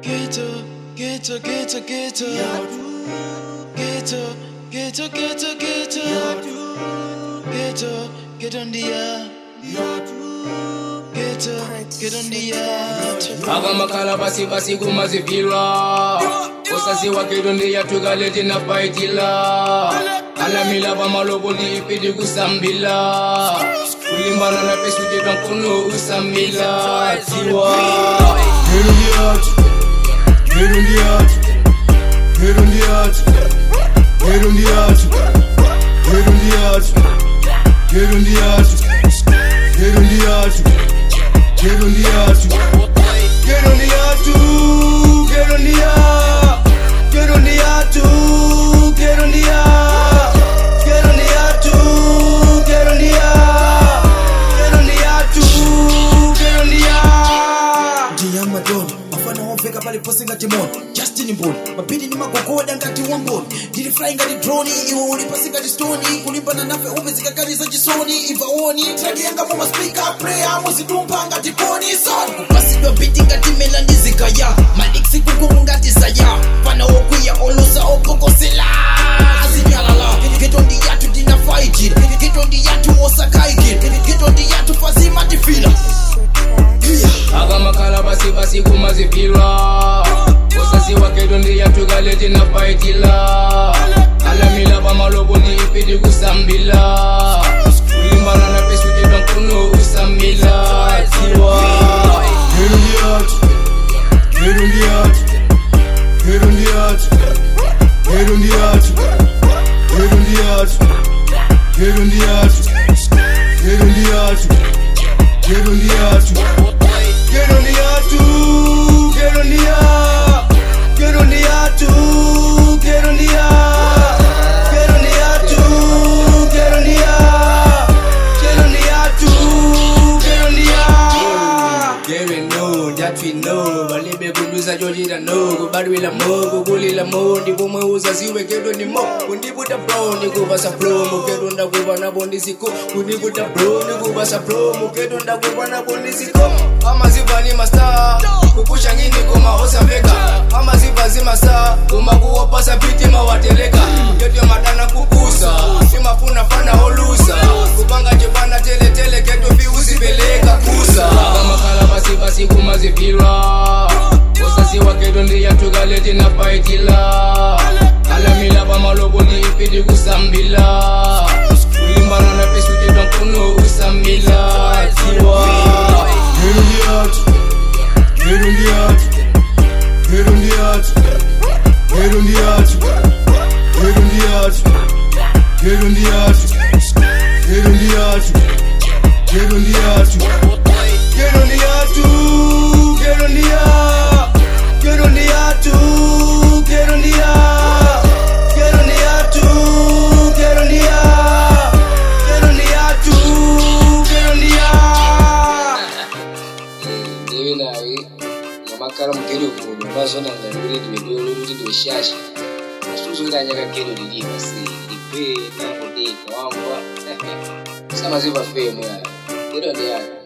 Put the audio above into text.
Ghetto, ghetto, ghetto, ghetto. Ghetto, ghetto, ghetto, ghetto. Ghetto, get on the air. Ghetto, get on the air. Agamakala basi kumazivira. Osasi wakidondia tugaleti na paitila. Alamila bamaloboli ipidi kusambila. Kulimbana na pesu jedan kono usamila. Tiwa. Get on the arch. Get on the arch. Get on the arch. Get on the arch. Get on the arch. Get on the arch. Get on the arch. Get on the arch. Get on the arch. Get on the arch. Get on the arch. Get on the arch. Get on the arch. Get on the arch. Get on the arch. Get on the arch. Diya madon, mafana wafeka pale posi ngati mon. Justin Mboni, mapindi ni magogoda ngati wamboni. Dili fly ngati drone, iwe ulipasi ngati stone. Kulimbana nafe umezika kari za jisoni. Ivaoni, traki yanga mama speaker. Prayer, musidumpa ngati koni son. Kupasi dwa biti ngati melandi zikaya. Maliksi kuku ngati saya. Fana okuya olusa opoko sila. Zinyalala, get on the yatu dina fight it. Get on the yatu osakai kid. Get on the yatu fazima tifila. Agamakala basi kumazivira. Osasi wakidondia tugaleti na paitila. Alamila bamaloboli ipidi kusambila. Kulimbana na pesu jedan kono usamila. Tiwa. Get on the arch. Get on the arch. Get on the arch. Get on the arch. Get on the arch. Get on the arch. Get on the arch. Get on the arch. Get on the arch. Get on the arch. Get on the arch. Get on the arch. Get on the arch. Get on the arch. Get on the arch. Get on the arch. Yeah, we know that we know. Balibe kunduza joji da no. Kubadwi la mo, kukuli la mo. Ndipo mweuza siwe kedo ni mo. Kundibuta bro, ni kubasa bro. Mukedo nda kuba na bondi siko. Kundibuta bro, ni kubasa bro. Mukedo nda kuba na bondi siko. Ama ziba ni master. Kupusha ngini kuma osa vega. Ama ziba zima star. Kuma kuwapasa piti mawateleka. Kedo madana kukusa. Sima funa fana holusa. Kupanga jebana tele kedo vi usibeleka kusa. Agamakala basi kumazivira. Osasi wakidondia tugaleti na paitila. Alamila bamaloboli ipidi kusambila. Kulimbana na pesu jedan kono usamila. Tiwa. Get on the arch. Get on the arch. Get on the arch. Get on the arch. Get on the arch. Get on the arch. Get on the arch. Get on the arch. Get on the arch. Get on the arch. Get on the arch. Get on the arch. Get on the arch. Get on the arch. Get on the arch. Get on the arch. Dewi nawi. Ngamakala mkedo kudu. Baso na ngangure diwe luti diwe shashi. Nasuzo ila nyaka kedo didi basi. Dipe na kudika wangwa. Sama ziba fame ya. Kedo ndi yaka.